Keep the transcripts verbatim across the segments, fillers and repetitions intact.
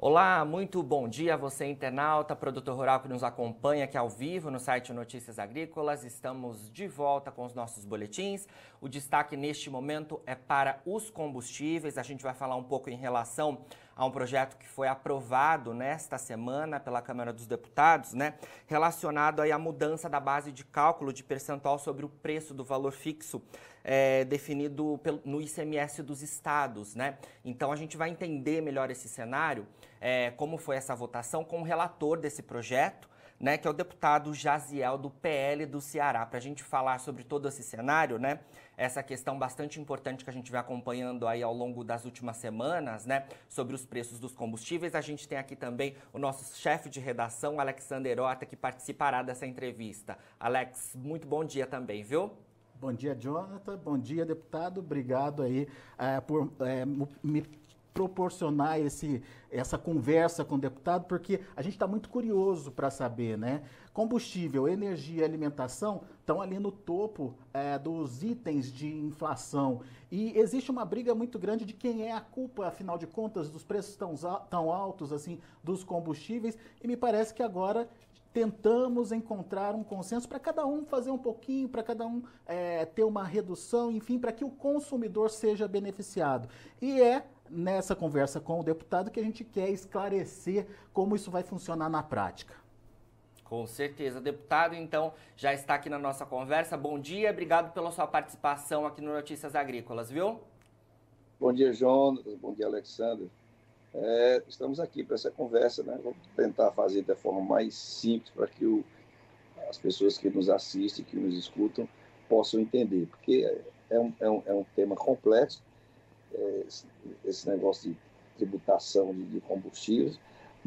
Olá, muito bom dia a você, internauta, produtor rural que nos acompanha aqui ao vivo no site Notícias Agrícolas. Estamos de volta com os nossos boletins. O destaque neste momento é para os combustíveis. A gente vai falar um pouco em relação a um projeto que foi aprovado nesta semana pela Câmara dos Deputados, né, relacionado aí à mudança da base de cálculo de percentual sobre o preço do valor fixo é, definido pelo, no I C M S dos estados, né? Então a gente vai entender melhor esse cenário, é, como foi essa votação com o relator desse projeto, né, que é o deputado Jaziel do P L do Ceará, para a gente falar sobre todo esse cenário, né, essa questão bastante importante que a gente vai acompanhando aí ao longo das últimas semanas, né, sobre os preços dos combustíveis. A gente tem aqui também o nosso chefe de redação, Alexander Ota, que participará dessa entrevista. Alex, muito bom dia também, viu? Bom dia, Jonathan. Bom dia, deputado. Obrigado aí é, por é, me proporcionar esse, essa conversa com o deputado, porque a gente está muito curioso para saber, né? Combustível, energia e alimentação estão ali no topo é, dos itens de inflação. E existe uma briga muito grande de quem é a culpa, afinal de contas, dos preços tão, tão altos assim dos combustíveis. E me parece que agora tentamos encontrar um consenso para cada um fazer um pouquinho, para cada um é, ter uma redução, enfim, para que o consumidor seja beneficiado. E é nessa conversa com o deputado que a gente quer esclarecer como isso vai funcionar na prática. Com certeza. Deputado, então, já está aqui na nossa conversa. Bom dia, obrigado pela sua participação aqui no Notícias Agrícolas, viu? Bom dia, Jonas. Bom dia, Alexandre. É, estamos aqui para essa conversa, né? Vamos tentar fazer da forma mais simples para que o, as pessoas que nos assistem, que nos escutam, possam entender, porque é um, é um, é um tema complexo, é, esse, esse negócio de tributação de, de combustíveis,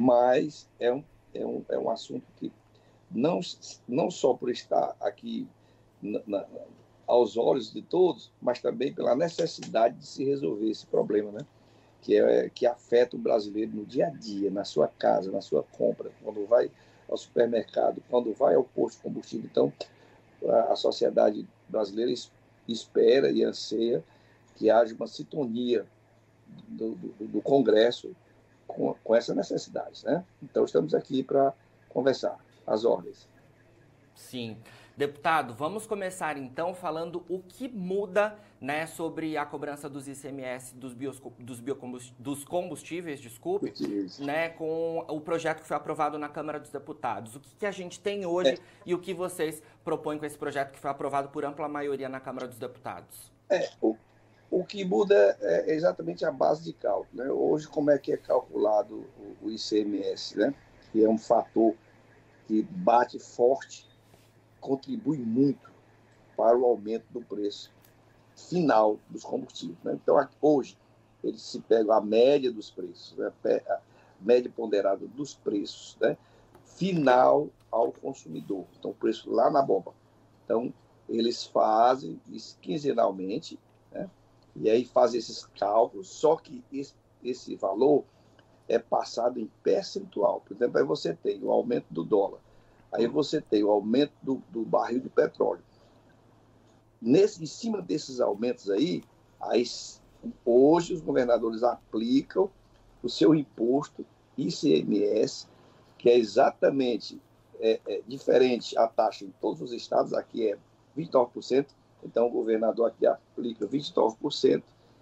mas é um, é, um, é um assunto que não, não só por estar aqui na, na, aos olhos de todos, mas também pela necessidade de se resolver esse problema, né? Que, é, que afeta o brasileiro no dia a dia, na sua casa, na sua compra, quando vai ao supermercado, quando vai ao posto de combustível. Então, a, a sociedade brasileira espera e anseia que haja uma sintonia do, do, do Congresso com, com essa necessidade, né? Então, estamos aqui para conversar, às ordens. Sim. Deputado, vamos começar então falando o que muda, né, sobre a cobrança dos I C M S dos, bios, dos, dos combustíveis, desculpe, né, com o projeto que foi aprovado na Câmara dos Deputados. O que, que a gente tem hoje é. e o que vocês propõem com esse projeto que foi aprovado por ampla maioria na Câmara dos Deputados? É, o, o que muda é exatamente a base de cálculo, né? Hoje, como é que é calculado o, o I C M S, né? Que é um fator que bate forte, contribui muito para o aumento do preço final dos combustíveis, né? Então, hoje, eles se pegam a média dos preços, né? A média ponderada dos preços, né? Final ao consumidor. Então, o preço lá na bomba. Então, eles fazem isso quinzenalmente, né? E aí fazem esses cálculos, só que esse, esse valor é passado em percentual. Por exemplo, aí você tem o aumento do dólar, aí você tem o aumento do, do barril de petróleo. Nesse, em cima desses aumentos aí, aí, hoje os governadores aplicam o seu imposto I C M S, que é exatamente é, é, diferente a taxa em todos os estados, aqui é vinte e nove por cento, então o governador aqui aplica vinte e nove por cento,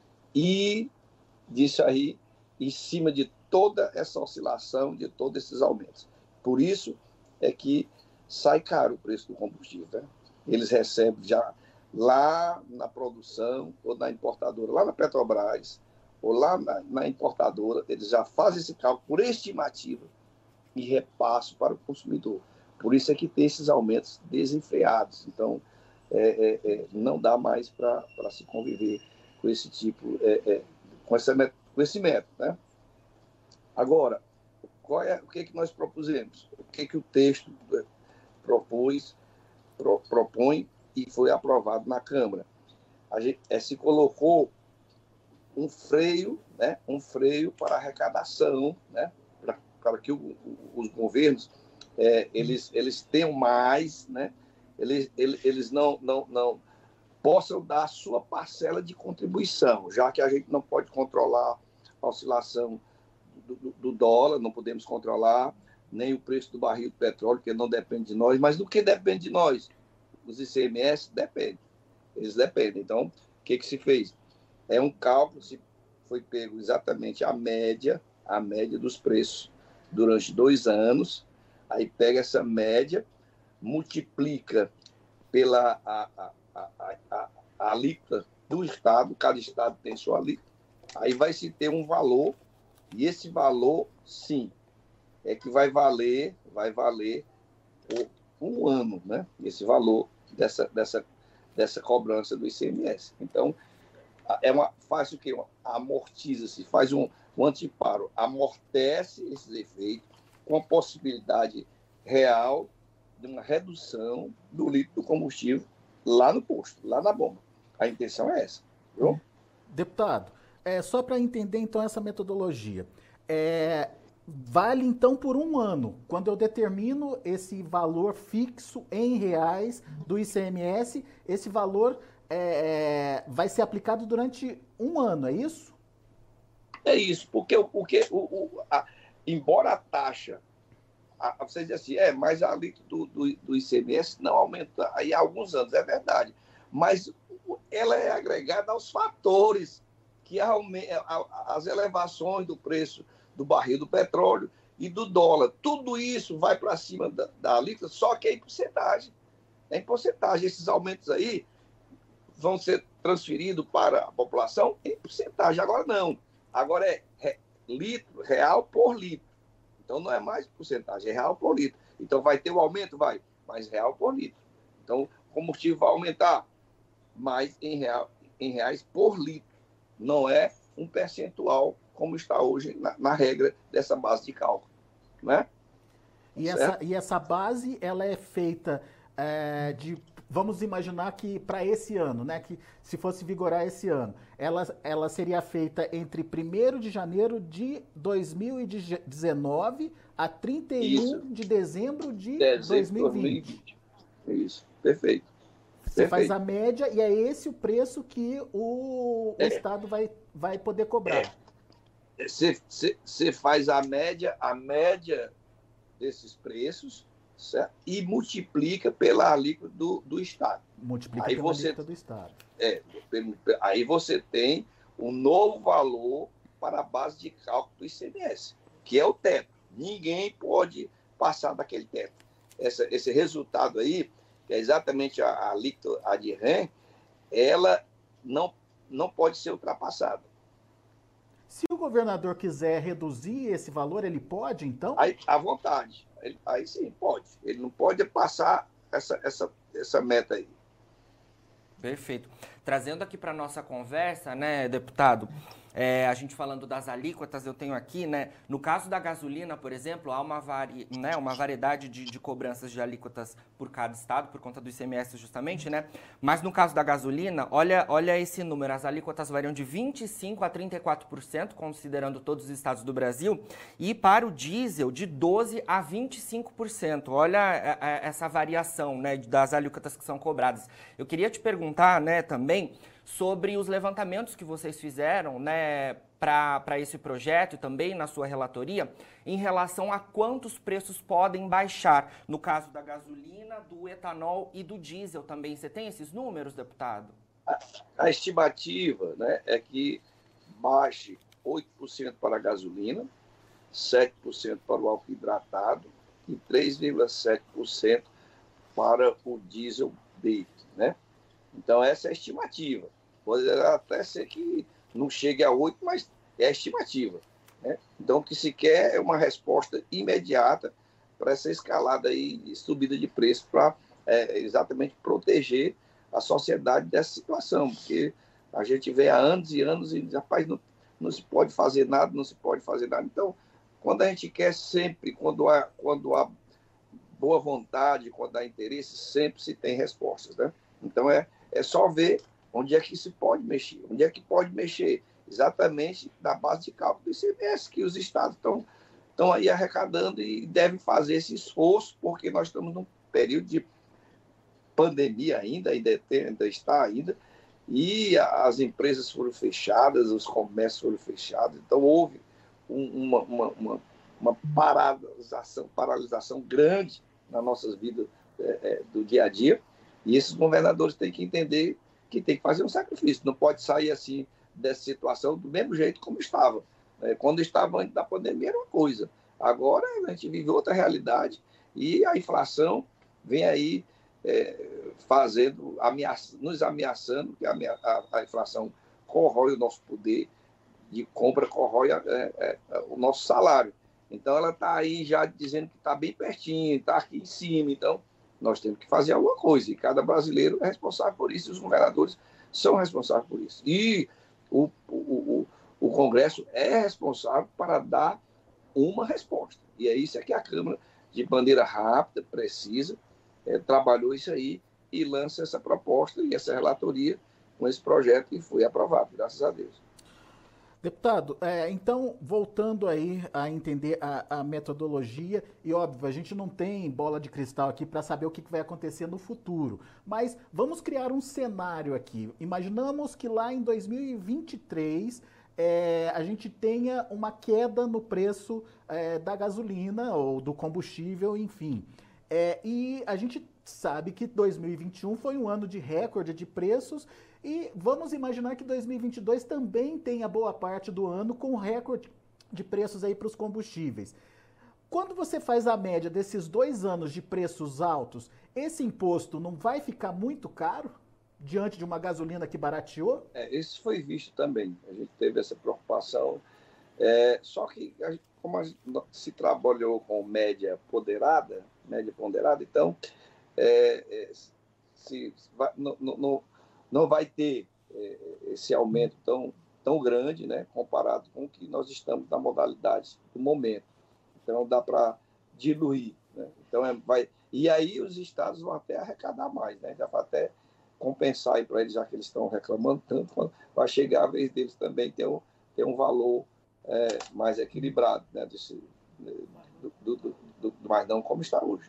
e disso aí, em cima de toda essa oscilação, de todos esses aumentos. Por isso é que sai caro o preço do combustível, né? Eles recebem já lá na produção ou na importadora, lá na Petrobras, ou lá na, na importadora, eles já fazem esse cálculo por estimativa e repassam para o consumidor. Por isso é que tem esses aumentos desenfreados. Então, é, é, é, não dá mais para se conviver com esse tipo, é, é, com, essa, com esse método, né? Agora, qual é, o que, é que nós propusemos? O que, é que o texto propôs, pro, propõe e foi aprovado na Câmara? A gente, é, se colocou um freio, né, um freio para arrecadação, né, para, para que o, o, os governos é, eles, eles tenham mais, né, eles, eles, eles não, não, não possam dar a sua parcela de contribuição, já que a gente não pode controlar a oscilação do, do, do dólar, não podemos controlar, nem o preço do barril de petróleo, que não depende de nós, mas do que depende de nós? Os I C M S dependem, eles dependem. Então, o que, que se fez? É um cálculo, se foi pego exatamente a média, a média dos preços durante dois anos, aí pega essa média, multiplica pela a, a, a, a, a alíquota do Estado, cada Estado tem sua alíquota, aí vai se ter um valor, e esse valor, sim, é que vai valer, vai valer por um ano, né? Esse valor dessa, dessa, dessa cobrança do I C M S. Então, é uma, faz o quê? Amortiza-se, faz um, um anteparo, amortece esses efeitos com a possibilidade real de uma redução do litro do combustível lá no posto, lá na bomba. A intenção é essa. Viu? Deputado, é, só para entender então essa metodologia, é, vale então por um ano, quando eu determino esse valor fixo em reais do I C M S, esse valor é, vai ser aplicado durante um ano, é isso? É isso, porque, porque o, o, a, embora a taxa, a, você diz assim, é, mas a alíquota do, do, do I C M S não aumenta aí há alguns anos, é verdade, mas ela é agregada aos fatores que aumentam, as elevações do preço do barril do petróleo e do dólar. Tudo isso vai para cima da, da alíquota, só que é em porcentagem. É em porcentagem. Esses aumentos aí vão ser transferidos para a população em porcentagem. Agora não. Agora é, é litro, real por litro. Então não é mais porcentagem, é real por litro. Então vai ter o um aumento? Vai, mas real por litro. Então o combustível vai aumentar, mas em, real, em reais por litro. Não é um percentual como está hoje na, na regra dessa base de cálculo. Né? E, essa, e essa base, ela é feita é, de... Vamos imaginar que para esse ano, né, que se fosse vigorar esse ano, ela, ela seria feita entre primeiro de janeiro de dois mil e dezenove a trinta e um Isso. de dezembro de dezembro dois mil e vinte. Isso, perfeito. Você perfeito. Faz a média e é esse o preço que o, o é. Estado vai, vai poder cobrar. Você é. faz a média, a média desses preços, certo? E multiplica pela alíquota do, do Estado. Multiplica aí pela você, alíquota do Estado. É, aí você tem um novo valor para a base de cálculo do I C M S, que é o teto. Ninguém pode passar daquele teto. Essa, esse resultado aí, que é exatamente a, a alíquota a de R E M, ela não, não pode ser ultrapassada. Se o governador quiser reduzir esse valor, ele pode, então? Aí, à vontade. Ele, aí sim, pode. Ele não pode passar essa, essa, essa meta aí. Perfeito. Trazendo aqui para a nossa conversa, né, deputado, é, a gente falando das alíquotas, eu tenho aqui, né, no caso da gasolina, por exemplo, há uma, vari, né, uma variedade de, de cobranças de alíquotas por cada estado, por conta do I C M S justamente, né, mas no caso da gasolina, olha, olha esse número, as alíquotas variam de vinte e cinco por cento a trinta e quatro por cento, considerando todos os estados do Brasil, e para o diesel, de doze por cento a vinte e cinco por cento. Olha essa variação, né, das alíquotas que são cobradas. Eu queria te perguntar, né, também, sobre os levantamentos que vocês fizeram, né, para esse projeto e também na sua relatoria, em relação a quantos preços podem baixar, no caso da gasolina, do etanol e do diesel também. Você tem esses números, deputado? A, a estimativa, né, é que baixe oito por cento para a gasolina, sete por cento para o álcool hidratado e três vírgula sete por cento para o diesel B, né? Então, essa é a estimativa. Pode até ser que não chegue a oito, mas é a estimativa. Né? Então, o que se quer é uma resposta imediata para essa escalada aí de subida de preço, para é, exatamente proteger a sociedade dessa situação, porque a gente vê há anos e anos e, rapaz, não, não se pode fazer nada, não se pode fazer nada. Então, quando a gente quer sempre, quando há, quando há boa vontade, quando há interesse, sempre se tem respostas, né? Então, é É só ver onde é que se pode mexer. Onde é que pode mexer? Exatamente na base de cálculo do I C M S, que os estados estão, estão aí arrecadando e devem fazer esse esforço, porque nós estamos num período de pandemia ainda, ainda, tem, ainda está ainda, e as empresas foram fechadas, os comércios foram fechados, então houve uma, uma, uma, uma paralisação, paralisação grande nas nossas vidas é, é, do dia a dia, e esses governadores têm que entender que tem que fazer um sacrifício, não pode sair assim dessa situação do mesmo jeito como estava. Quando estava antes da pandemia era uma coisa, agora a gente vive outra realidade e a inflação vem aí é, fazendo, ameaça, nos ameaçando, que a, a, a inflação corrói o nosso poder de compra, corrói é, é, o nosso salário. Então ela está aí já dizendo que está bem pertinho, está aqui em cima, então nós temos que fazer alguma coisa, e cada brasileiro é responsável por isso, e os governadores são responsáveis por isso. E o, o, o, o Congresso é responsável para dar uma resposta. E é isso que a Câmara, de maneira rápida, precisa, é, trabalhou isso aí e lança essa proposta e essa relatoria com esse projeto que foi aprovado, graças a Deus. Deputado, é, então, voltando aí a entender a, a metodologia, e óbvio, a gente não tem bola de cristal aqui para saber o que vai acontecer no futuro, mas vamos criar um cenário aqui. Imaginamos que lá em dois mil e vinte e três é, a gente tenha uma queda no preço é, da gasolina ou do combustível, enfim. É, e a gente sabe que dois mil e vinte e um foi um ano de recorde de preços, e vamos imaginar que dois mil e vinte e dois também tenha boa parte do ano com recorde de preços aí para os combustíveis. Quando você faz a média desses dois anos de preços altos, esse imposto não vai ficar muito caro diante de uma gasolina que barateou? É, isso foi visto também. A gente teve essa preocupação. É, só que, como a gente se trabalhou com média ponderada, média ponderada, então, é, é, se, vai, não, não, não vai ter é, esse aumento tão, tão grande, né, comparado com o que nós estamos na modalidade do momento. Então, dá para diluir. Né? Então, é, vai, e aí os estados vão até arrecadar mais, né? Já vai até compensar para eles, já que eles estão reclamando tanto, vai chegar a vez deles também ter um, ter um valor é, mais equilibrado, né? Desse, do, do, do, do, mas não como está hoje.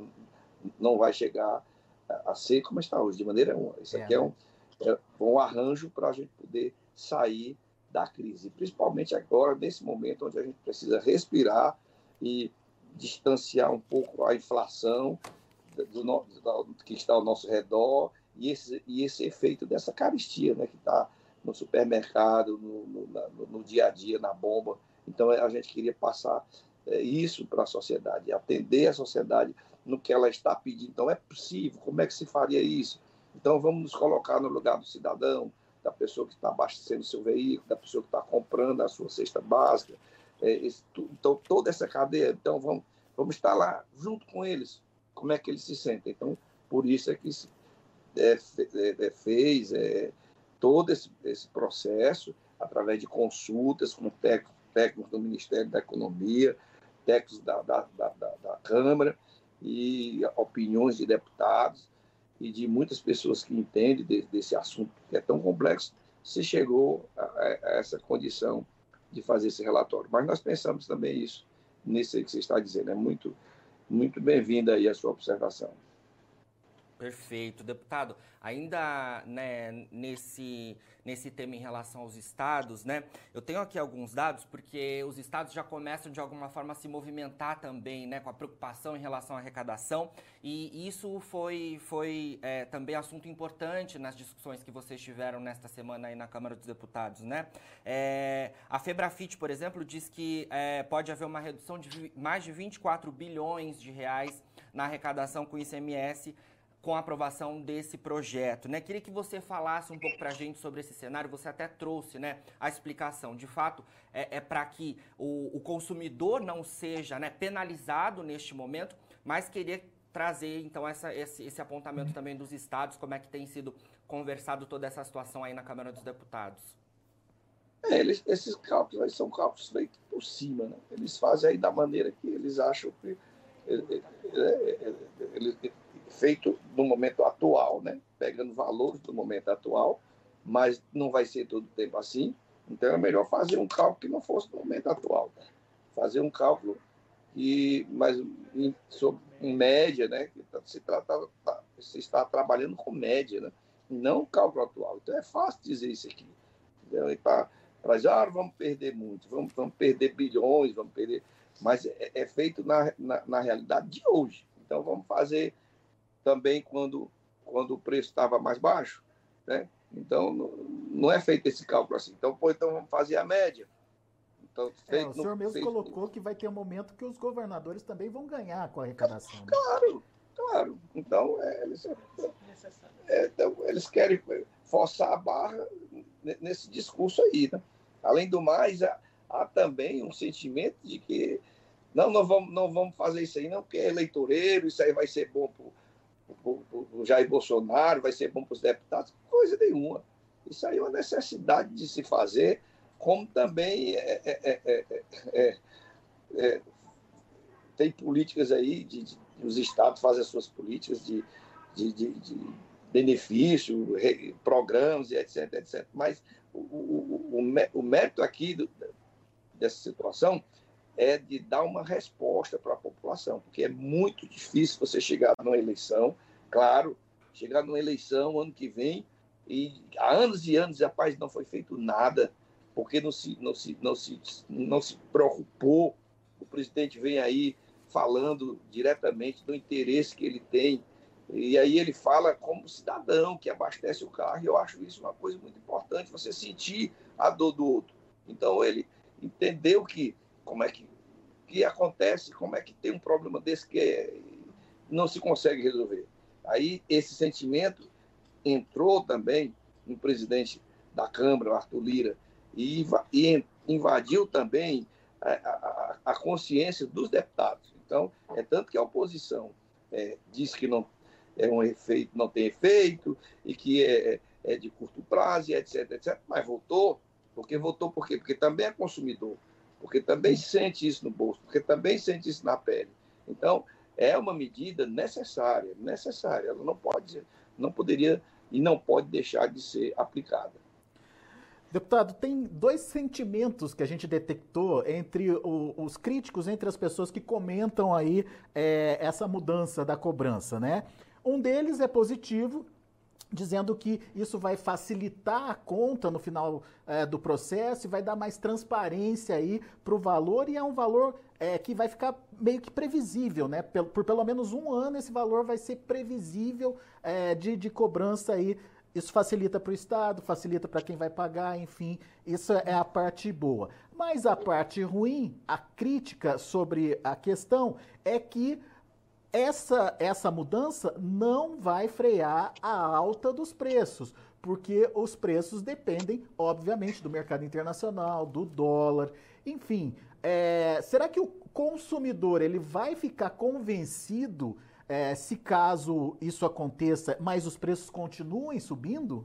Não vai chegar a ser como está hoje, de maneira nenhuma. Isso aqui é, é um, é um arranjo para a gente poder sair da crise, principalmente agora, nesse momento onde a gente precisa respirar e distanciar um pouco a inflação do, do, do que está ao nosso redor e esse, e esse efeito dessa carestia, né, que está no supermercado, no, no, no, no dia a dia, na bomba. Então, a gente queria passar é, isso para a sociedade, atender a sociedade no que ela está pedindo. Então, é possível, como é que se faria isso? Então, vamos nos colocar no lugar do cidadão, da pessoa que está abastecendo o seu veículo, da pessoa que está comprando a sua cesta básica. É, esse, então, toda essa cadeia, então, vamos, vamos estar lá junto com eles, como é que eles se sentem. Então, por isso é que se, é, é, fez é, todo esse, esse processo, através de consultas com técnicos, técnicos do Ministério da Economia, técnicos da, da, da, da, da Câmara, e opiniões de deputados e de muitas pessoas que entendem de, desse assunto que é tão complexo, se chegou a, a essa condição de fazer esse relatório. Mas nós pensamos também isso, nisso que você está dizendo. É muito, muito bem-vinda aí a sua observação. Perfeito. Deputado, ainda né, nesse, nesse tema em relação aos estados, né, eu tenho aqui alguns dados, porque os estados já começam de alguma forma a se movimentar também, né, com a preocupação em relação à arrecadação, e isso foi, foi é, também assunto importante nas discussões que vocês tiveram nesta semana aí na Câmara dos Deputados, né. É, a Febrafit, por exemplo, diz que é, pode haver uma redução de mais de vinte e quatro bilhões de reais na arrecadação com o I C M S, com a aprovação desse projeto, né? Queria que você falasse um pouco para a gente sobre esse cenário. Você até trouxe, né, a explicação. De fato, é, é para que o, o consumidor não seja, né, penalizado neste momento, mas queria trazer, então, essa, esse, esse apontamento também dos estados, como é que tem sido conversado toda essa situação aí na Câmara dos Deputados. É, eles, esses cálculos aí são cálculos feitos por cima, né? Eles fazem aí da maneira que eles acham que... Eles, eles, feito no momento atual, né? Pegando valores do momento atual, mas não vai ser todo o tempo assim. Então é melhor fazer um cálculo que não fosse no momento atual. Né? Fazer um cálculo que, mas em, sobre, em média, né? Que se, trata, tá, se está trabalhando com média, né? Não o cálculo atual. Então é fácil dizer isso aqui. Para para dizer, ah, vamos perder muito, vamos, vamos perder bilhões, vamos perder... Mas é, é feito na, na, na realidade de hoje. Então, vamos fazer também quando, quando o preço estava mais baixo, né? Então, não, não é feito esse cálculo assim. Então, pô, então vamos fazer a média. Então, é, o senhor no, mesmo feito... colocou que vai ter um momento que os governadores também vão ganhar com a arrecadação. Né? Claro, claro. Então, é, eles, é, então, eles querem forçar a barra nesse discurso aí, né? Além do mais, há, há também um sentimento de que não, não vamos, não vamos fazer isso aí não, porque é eleitoreiro, isso aí vai ser bom para o Jair Bolsonaro, vai ser bom para os deputados, coisa nenhuma. Isso aí é uma necessidade de se fazer, como também é, é, é, é, é, tem políticas aí, de, de, os estados fazem as suas políticas de, de, de, de benefício, programas, etc, etcétera. Mas o, o, o, o mérito aqui do, dessa situação é de dar uma resposta para a população, porque é muito difícil você chegar numa eleição, claro, chegar numa eleição ano que vem, e há anos e anos, rapaz, não foi feito nada, porque não se, não se, não se, não se preocupou. O presidente vem aí falando diretamente do interesse que ele tem, e aí ele fala como cidadão que abastece o carro, e eu acho isso uma coisa muito importante, você sentir a dor do outro. Então, ele entendeu que, como é que, que acontece, como é que tem um problema desse que é, não se consegue resolver. Aí, esse sentimento entrou também no presidente da Câmara, Arthur Lira, e, e invadiu também a, a, a consciência dos deputados. Então, é tanto que a oposição é, diz que não, é um efeito, não tem efeito, e que é, é de curto prazo, etc, etcétera. Mas votou, porque votou por quê? Porque também é consumidor, porque também sente isso no bolso, porque também sente isso na pele. Então, é uma medida necessária, necessária. Ela não pode, não poderia e não pode deixar de ser aplicada. Deputado, tem dois sentimentos que a gente detectou entre o, os críticos, entre as pessoas que comentam aí é, essa mudança da cobrança, né? Um deles é positivo, dizendo que isso vai facilitar a conta no final é, do processo e vai dar mais transparência aí para o valor, e é um valor é, que vai ficar meio que previsível, né? Por, por pelo menos um ano esse valor vai ser previsível é, de, de cobrança aí. Isso facilita para o Estado, facilita para quem vai pagar, enfim, isso é a parte boa. Mas a parte ruim, a crítica sobre a questão, é que essa, essa mudança não vai frear a alta dos preços, porque os preços dependem, obviamente, do mercado internacional, do dólar, enfim. É, será que o consumidor ele vai ficar convencido É, se caso isso aconteça, mas os preços continuem subindo?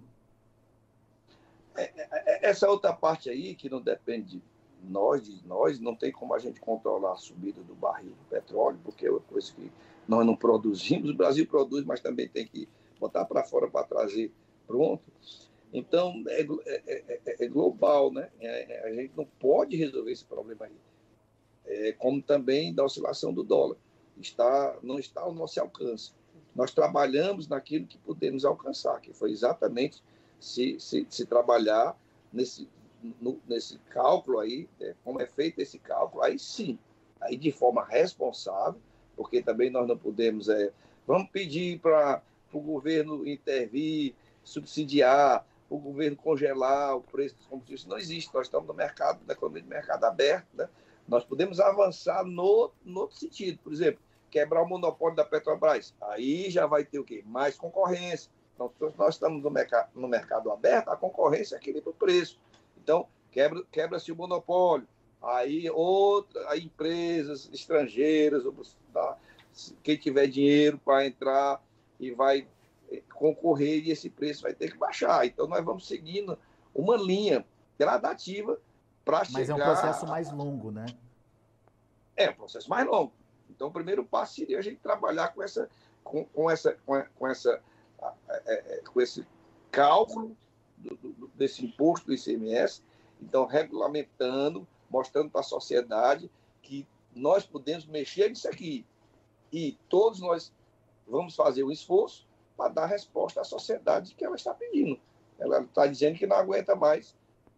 Essa outra parte aí, que não depende de nós, de nós, não tem como a gente controlar a subida do barril do petróleo, porque é uma coisa que nós não produzimos. O Brasil produz, mas também tem que botar para fora para trazer pronto. Então, é, é, é, é global, né? É, a gente não pode resolver esse problema aí. É, como também da oscilação do dólar. Está, não está ao nosso alcance. Nós trabalhamos naquilo que podemos alcançar, que foi exatamente se, se, se trabalhar nesse, no, nesse cálculo aí, é, como é feito esse cálculo, aí sim, aí de forma responsável, porque também nós não podemos, é, vamos pedir para o governo intervir, subsidiar, o governo congelar o preço dos combustíveis. Não existe, nós estamos no mercado, na economia de mercado aberto, né? Nós podemos avançar no, no outro sentido, por exemplo, quebrar o monopólio da Petrobras. Aí já vai ter o quê? Mais concorrência. Então, nós estamos no mercado, no mercado aberto, a concorrência equilibra o preço. Então, quebra, quebra-se o monopólio. Aí, outra, aí empresas estrangeiras, tá? Quem tiver dinheiro para entrar e vai concorrer, e esse preço vai ter que baixar. Então, nós vamos seguindo uma linha gradativa para chegar... Mas é um processo mais longo, né? É um processo mais longo. Então, o primeiro passo seria a gente trabalhar com, essa, com, com, essa, com, com, essa, é, é, com esse cálculo do, do, desse imposto do I C M S, então, regulamentando, mostrando para a sociedade que nós podemos mexer nisso aqui. E todos nós vamos fazer um esforço para dar resposta à sociedade que ela está pedindo. Ela está dizendo que não aguenta mais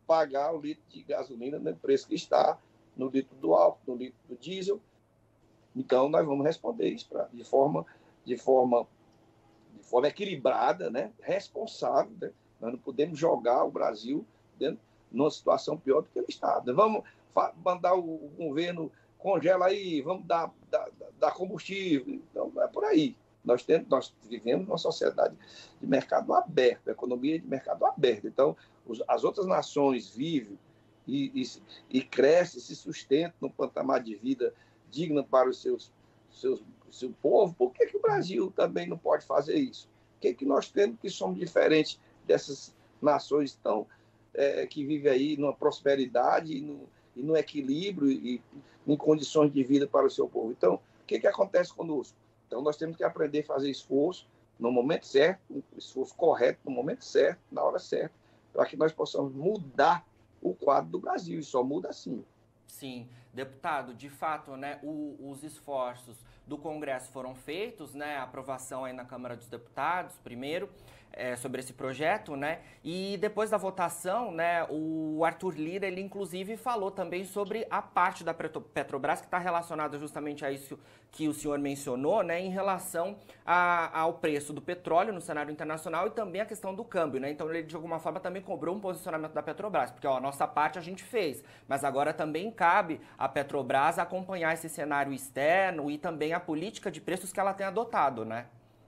pagar o litro de gasolina no preço que está, no litro do álcool, no litro do diesel. Então, nós vamos responder isso pra, de, forma, de, forma, de forma equilibrada, né? Responsável. Né? Nós não podemos jogar o Brasil dentro, numa situação pior do que ele está. Nós vamos mandar o, o governo congela aí, vamos dar, dar, dar combustível. Então, não é por aí. Nós, temos, nós vivemos numa sociedade de mercado aberto, economia de mercado aberto. Então, os, as outras nações vivem e, e, e crescem, se sustentam num patamar de vida digna para os seus, seus seu povo. Por que, que o Brasil também não pode fazer isso? O que, que nós temos que somos diferentes dessas nações tão, é, que vivem aí numa prosperidade e no, e no equilíbrio e em condições de vida para o seu povo? Então, o que, que acontece conosco? Então, nós temos que aprender a fazer esforço no momento certo, um esforço correto, no momento certo, na hora certa, para que nós possamos mudar o quadro do Brasil. E só muda assim. Sim, deputado, de fato, né, o, os esforços do Congresso foram feitos, né, a aprovação aí na Câmara dos Deputados, primeiro, é, sobre esse projeto, né, e depois da votação, né, o Arthur Lira, ele inclusive falou também sobre a parte da Petrobras que está relacionada justamente a isso que o senhor mencionou, né, em relação a, ao preço do petróleo no cenário internacional e também a questão do câmbio, né, então ele de alguma forma também cobrou um posicionamento da Petrobras, porque ó, a nossa parte a gente fez, mas agora também cabe a Petrobras acompanhar esse cenário externo e também a política de preços que ela tem adotado, né?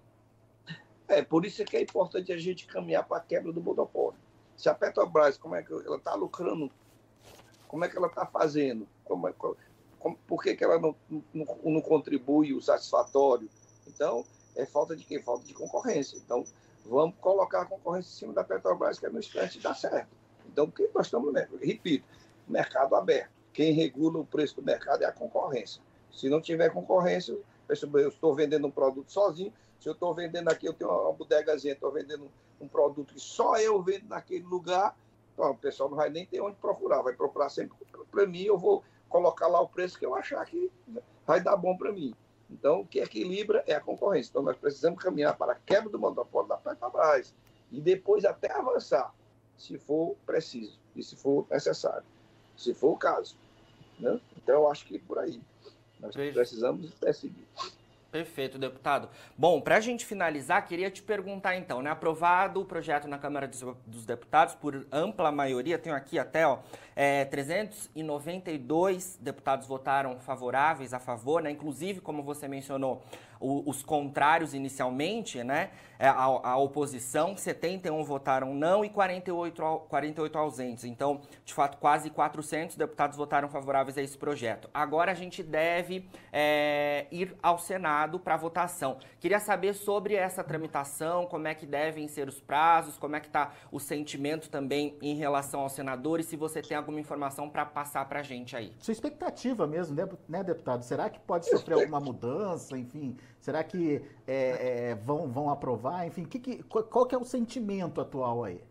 É, por isso que é importante a gente caminhar para a quebra do monopólio. Se a Petrobras, como é que ela está lucrando, como é que ela está fazendo, como é, como, por que, que ela não, não, não contribui o satisfatório? Então, é falta de quê? Falta de concorrência. Então, vamos colocar a concorrência em cima da Petrobras, que é no instante dá certo. Então, o que nós estamos, repito, mercado aberto. Quem regula o preço do mercado é a concorrência. Se não tiver concorrência, eu estou vendendo um produto sozinho. Se eu estou vendendo aqui, eu tenho uma bodegazinha, estou vendendo um produto que só eu vendo naquele lugar, então, o pessoal não vai nem ter onde procurar, vai procurar sempre para mim, eu vou colocar lá o preço que eu achar que vai dar bom para mim. Então, o que equilibra é a concorrência. Então, nós precisamos caminhar para a quebra do monopólio da Petrobras e depois até avançar, se for preciso e se for necessário, se for o caso. Né? Então, eu acho que por aí. Nós precisamos perseguir. Perfeito, deputado. Bom, para a gente finalizar, queria te perguntar então, né? Aprovado o projeto na Câmara dos Deputados por ampla maioria, tenho aqui até, ó, é, trezentos e noventa e dois deputados votaram favoráveis, a favor, né? Inclusive, como você mencionou, o, os contrários inicialmente, né? A, a oposição, setenta e um votaram não e quarenta e oito, quarenta e oito ausentes. Então, de fato, quase quatrocentos deputados votaram favoráveis a esse projeto. Agora a gente deve é, ir ao Senado para votação. Queria saber sobre essa tramitação, como é que devem ser os prazos, como é que está o sentimento também em relação aos senadores, se você tem alguma informação para passar para a gente aí. Sua expectativa mesmo, né, deputado? Será que pode sofrer alguma mudança, enfim? Será que é, é, vão, vão aprovar? Enfim, que, que, qual que é o sentimento atual aí?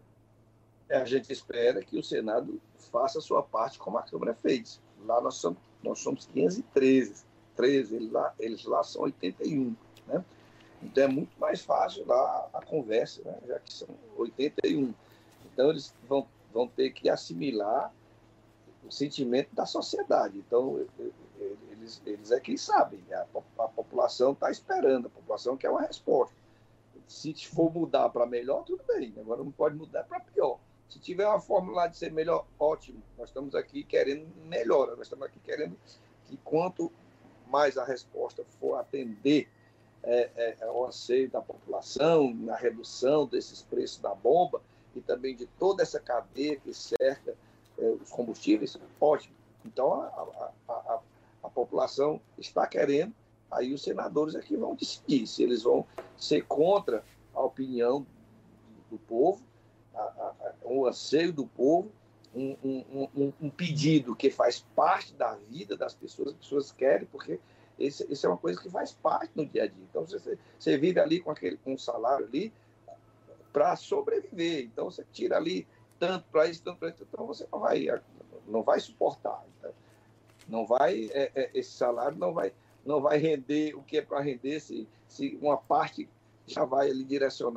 A gente espera que o Senado faça a sua parte como a Câmara fez. Lá nós somos, nós somos quinhentos e treze. treze, eles lá, eles lá são oitenta e um, né? Então é muito mais fácil lá a conversa, né? Já que são oitenta e um. Então eles vão, vão ter que assimilar o sentimento da sociedade. Então eles, eles é quem sabem, a, a população está esperando, a população quer uma resposta. Se for mudar para melhor, tudo bem, agora não pode mudar para pior. Se tiver uma fórmula de ser melhor, ótimo. Nós estamos aqui querendo melhora, nós estamos aqui querendo que quanto mais a resposta for atender é, é, ao anseio da população, na redução desses preços da bomba e também de toda essa cadeia que cerca é, os combustíveis, ótimo. Então, a, a, a, a população está querendo, aí os senadores aqui vão decidir se eles vão ser contra a opinião do, do povo, a, a, o anseio do povo, Um, um, um, um pedido que faz parte da vida das pessoas, as pessoas querem, porque esse, esse é uma coisa que faz parte no dia a dia. Então, você, você vive ali com, aquele, com um salário ali para sobreviver. Então, você tira ali tanto para isso, tanto para isso, então você não vai, não vai suportar. Então, não vai, é, é, esse salário não vai, não vai render o que é para render se, se uma parte já vai ali direcionado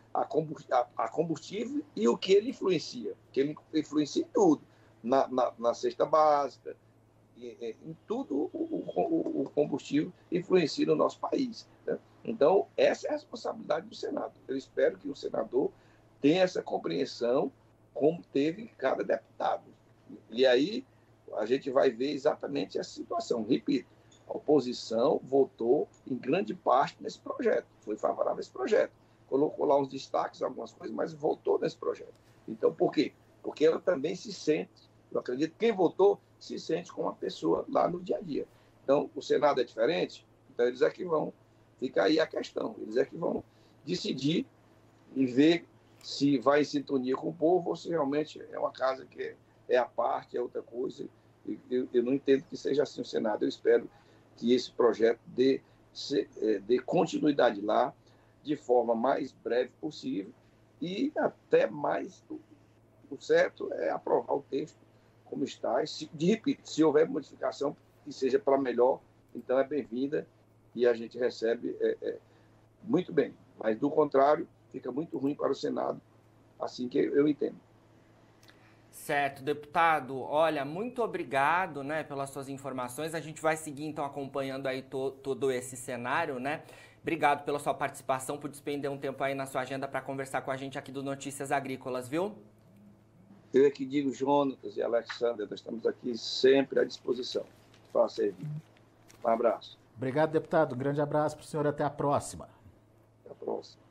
a combustível e o que ele influencia, que ele influencia em tudo, na, na, na cesta básica, em, em tudo o, o, o combustível influencia no nosso país. Né? Então, essa é a responsabilidade do Senado. Eu espero que o senador tenha essa compreensão, como teve cada deputado. E aí a gente vai ver exatamente essa situação. Repito, a oposição votou em grande parte nesse projeto, foi favorável a esse projeto. Colocou lá uns destaques, algumas coisas, mas votou nesse projeto. Então, por quê? Porque ela também se sente, eu acredito que quem votou se sente como uma pessoa lá no dia a dia. Então, o Senado é diferente, então eles é que vão, fica aí a questão, eles é que vão decidir e ver se vai em sintonia com o povo ou se realmente é uma casa que é, é a parte, é outra coisa. Eu, eu não entendo que seja assim o Senado, eu espero que esse projeto dê, dê continuidade lá, de forma mais breve possível e até mais, o certo é aprovar o texto como está. E se, de repito, se houver modificação que seja para melhor, então é bem-vinda e a gente recebe é, é, muito bem. Mas, do contrário, fica muito ruim para o Senado, assim que eu entendo. Certo, deputado. Olha, muito obrigado, né, pelas suas informações. A gente vai seguir, então, acompanhando aí to, todo esse cenário, né? Obrigado pela sua participação, por despender um tempo aí na sua agenda para conversar com a gente aqui do Notícias Agrícolas, viu? Eu é que digo, Jonatas e Alexandre, nós estamos aqui sempre à disposição para servir. Um abraço. Obrigado, deputado. Um grande abraço para o senhor. Até a próxima. Até a próxima.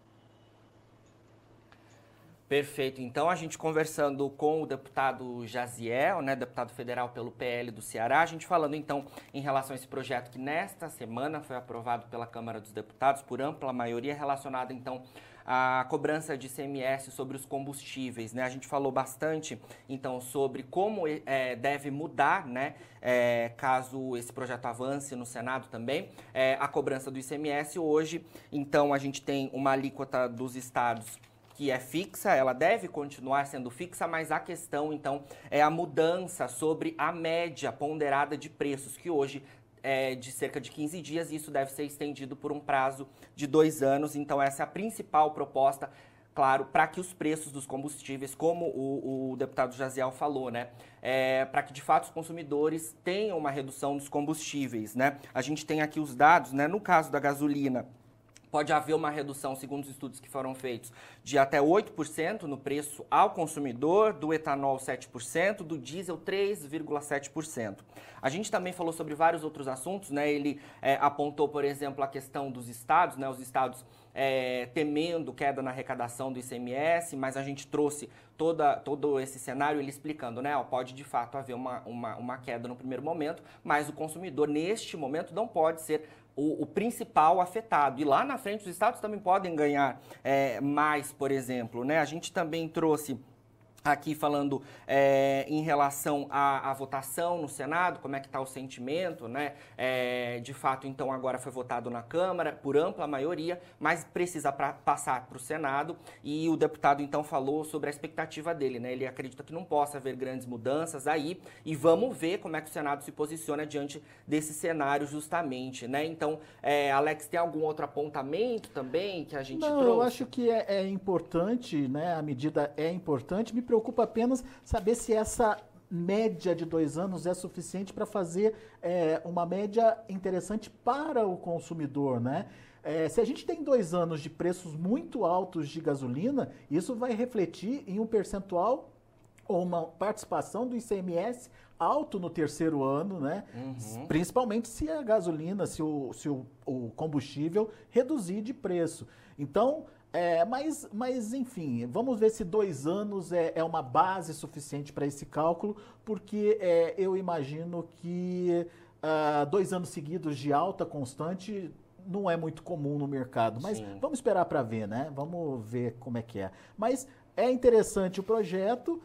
Perfeito. Então, a gente conversando com o deputado Jaziel, né, deputado federal pelo P L do Ceará, a gente falando, então, em relação a esse projeto que nesta semana foi aprovado pela Câmara dos Deputados por ampla maioria, relacionado, então, à cobrança de I C M S sobre os combustíveis, né? A gente falou bastante, então, sobre como é, deve mudar, né, é, caso esse projeto avance no Senado também, é, a cobrança do I C M S. Hoje, então, a gente tem uma alíquota dos estados que é fixa, ela deve continuar sendo fixa, mas a questão, então, é a mudança sobre a média ponderada de preços, que hoje é de cerca de quinze dias, e isso deve ser estendido por um prazo de dois anos. Então, essa é a principal proposta, claro, para que os preços dos combustíveis, como o, o deputado Jaziel falou, né, é, para que, de fato, os consumidores tenham uma redução dos combustíveis, né. A gente tem aqui os dados, né, no caso da gasolina, pode haver uma redução, segundo os estudos que foram feitos, de até oito por cento no preço ao consumidor, do etanol sete por cento, do diesel três vírgula sete por cento. A gente também falou sobre vários outros assuntos, né? Ele é, apontou, por exemplo, a questão dos estados, né? Os estados é, temendo queda na arrecadação do I C M S, mas a gente trouxe toda, todo esse cenário, ele explicando, né? Ó, pode de fato haver uma, uma, uma queda no primeiro momento, mas o consumidor, neste momento, não pode ser O, o principal afetado. E lá na frente, os estados também podem ganhar é, mais, por exemplo, né? A gente também trouxe aqui falando é, em relação à, à votação no Senado, como é que está o sentimento, né? É, de fato, então, agora foi votado na Câmara por ampla maioria, mas precisa pra, passar para o Senado, e o deputado, então, falou sobre a expectativa dele, né? Ele acredita que não possa haver grandes mudanças aí, e vamos ver como é que o Senado se posiciona diante desse cenário justamente, né? Então, é, Alex, tem algum outro apontamento também que a gente não, trouxe? Eu acho que é, é importante, né? A medida é importante. Me preocupa apenas saber se essa média de dois anos é suficiente para fazer é, uma média interessante para o consumidor, né? É, se a gente tem dois anos de preços muito altos de gasolina, isso vai refletir em um percentual ou uma participação do I C M S alto no terceiro ano, né? Uhum. Principalmente se a gasolina, se o, se o, o combustível reduzir de preço. Então, É, mas, mas, enfim, vamos ver se dois anos é, é uma base suficiente para esse cálculo, porque é, eu imagino que uh, dois anos seguidos de alta constante não é muito comum no mercado. Mas Sim. vamos esperar para ver, né? Vamos ver como é que é. Mas é interessante o projeto,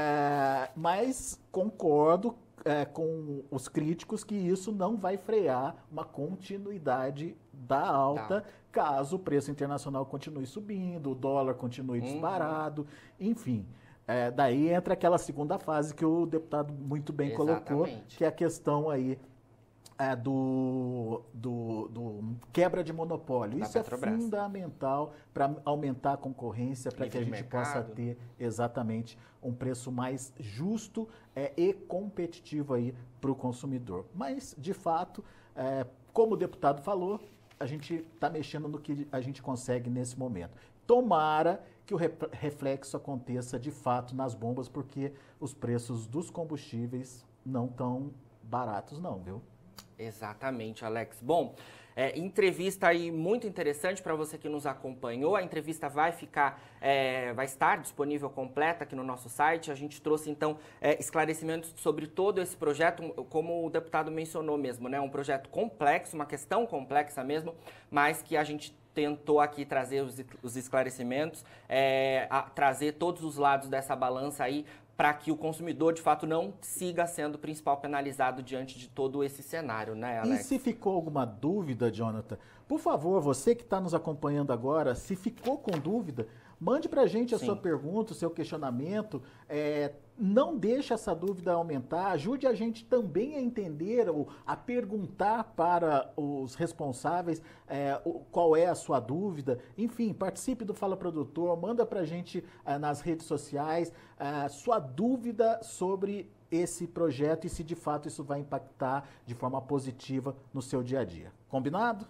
uh, mas concordo É, com os críticos que isso não vai frear uma continuidade da alta, tá. caso o preço internacional continue subindo, o dólar continue uhum. disparado, enfim. É, daí entra aquela segunda fase que o deputado muito bem Exatamente. colocou, que é a questão aí é, do, do, do quebra de monopólio. Da Isso é Petrobras. fundamental para aumentar a concorrência, para que a Livre gente mercado. possa ter exatamente um preço mais justo é, e competitivo aí para o consumidor. Mas, de fato, é, como o deputado falou, a gente está mexendo no que a gente consegue nesse momento. Tomara que o reflexo aconteça de fato nas bombas, porque os preços dos combustíveis não estão baratos não, viu? Exatamente, Alex. Bom, é, entrevista aí muito interessante para você que nos acompanhou. A entrevista vai ficar, é, vai estar disponível completa aqui no nosso site. A gente trouxe, então, é, esclarecimentos sobre todo esse projeto, como o deputado mencionou mesmo, né? Um projeto complexo, uma questão complexa mesmo, mas que a gente tentou aqui trazer os, os esclarecimentos, é, a, trazer todos os lados dessa balança aí, para que o consumidor, de fato, não siga sendo o principal penalizado diante de todo esse cenário, né, Alex? E se ficou alguma dúvida, Jonathan, por favor, você que está nos acompanhando agora, se ficou com dúvida, mande para a gente a Sim. sua pergunta, o seu questionamento. É, não deixe essa dúvida aumentar, ajude a gente também a entender ou a perguntar para os responsáveis é, o, qual é a sua dúvida. Enfim, participe do Fala Produtor, manda para a gente é, nas redes sociais é, sua dúvida sobre esse projeto e se de fato isso vai impactar de forma positiva no seu dia a dia. Combinado?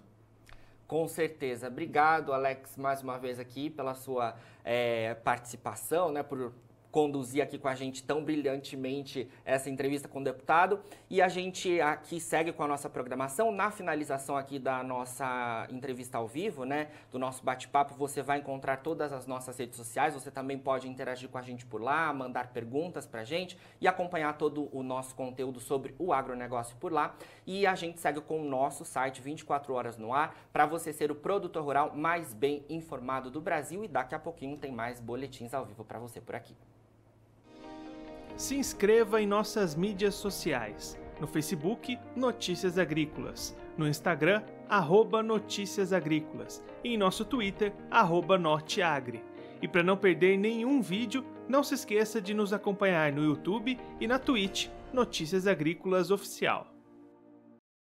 Com certeza. Obrigado, Alex, mais uma vez aqui pela sua é, participação, né, por conduzir aqui com a gente tão brilhantemente essa entrevista com o deputado. E a gente aqui segue com a nossa programação. Na finalização aqui da nossa entrevista ao vivo, né, do nosso bate-papo, você vai encontrar todas as nossas redes sociais. Você também pode interagir com a gente por lá, mandar perguntas pra gente e acompanhar todo o nosso conteúdo sobre o agronegócio por lá. E a gente segue com o nosso site vinte e quatro horas no ar para você ser o produtor rural mais bem informado do Brasil. E daqui a pouquinho tem mais boletins ao vivo para você por aqui. Se inscreva em nossas mídias sociais. No Facebook, Notícias Agrícolas. No Instagram, arroba Notícias Agrícolas. E em nosso Twitter, arroba Norteagri. E para não perder nenhum vídeo, não se esqueça de nos acompanhar no YouTube e na Twitch, Notícias Agrícolas Oficial.